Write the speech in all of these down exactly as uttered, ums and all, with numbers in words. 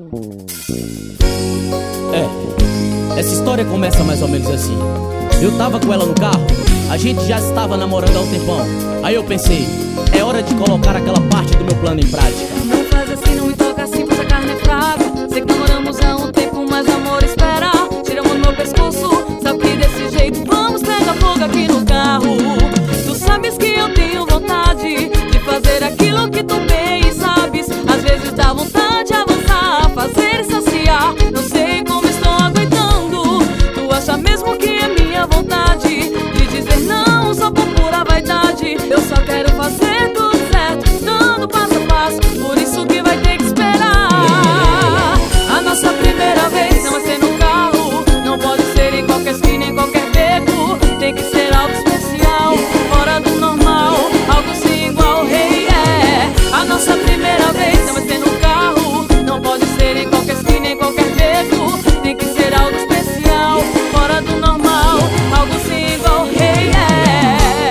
É, essa história começa mais ou menos assim. Eu tava com ela no carro, a gente já estava namorando há um tempão. Aí eu pensei, é hora de colocar aquela parte do meu plano em prática. Não faz assim, não me toca assim, pois a carne é fraca. Sei que namoramos há um tempo, mas amor espera. Tiramos no meu pescoço, sabe que desse jeito vamos pegar fogo aqui no carro. Tu sabes que eu tenho vontade de fazer aquilo que tu bem sabes. Às vezes dá vontade de avançar, fazer e saciar. Não sei como estou aguentando. Tu acha mesmo que é minha vontade de dizer não só por pura vaidade? Eu só quero fazer tudo certo, dando passo a passo, por isso que vai ter que esperar. A nossa primeira vez não vai ser no carro, não pode ser em qualquer esquina, em qualquer beco. Tem que ser algo especial, fora do normal, algo sem igual, hey, é. A nossa primeira vez não vai ser no carro, não pode ser em qualquer esquina, em qualquer beco. Tem que ser algo especial, fora do normal, algo sem igual, hey, é.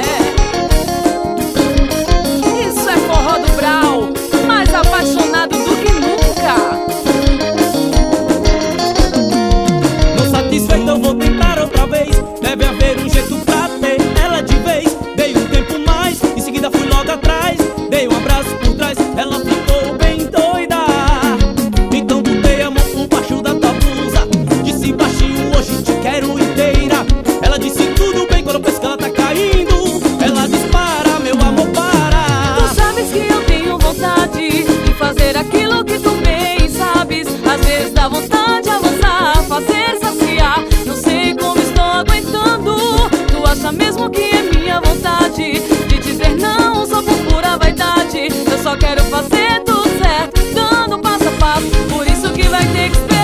Isso é forró do Brau, mais apaixonado do que nunca. Não satisfeito eu vou tentar outra vez. Deve haver um jeito pra ter ela de vez. Dei um tempo mais, em seguida fui logo atrás. Dei um abraço por trás, ela ficou bem doida. Então botei a mão por baixo da tua blusa. Disse baixinho, hoje te quero inteira. Ela disse tudo bem quando penso que ela tá caindo. Ela dispara, meu amor, para. Tu sabes que eu tenho vontade de fazer aquilo que tu bem sabes. Às vezes dá vontade de avançar, fazer saciar. Não sei como estou aguentando. Tu acha mesmo que é minha vontade de dizer não só por pura vaidade? Eu só quero fazer tudo certo, dando passo a passo, por isso que vai ter que esperar.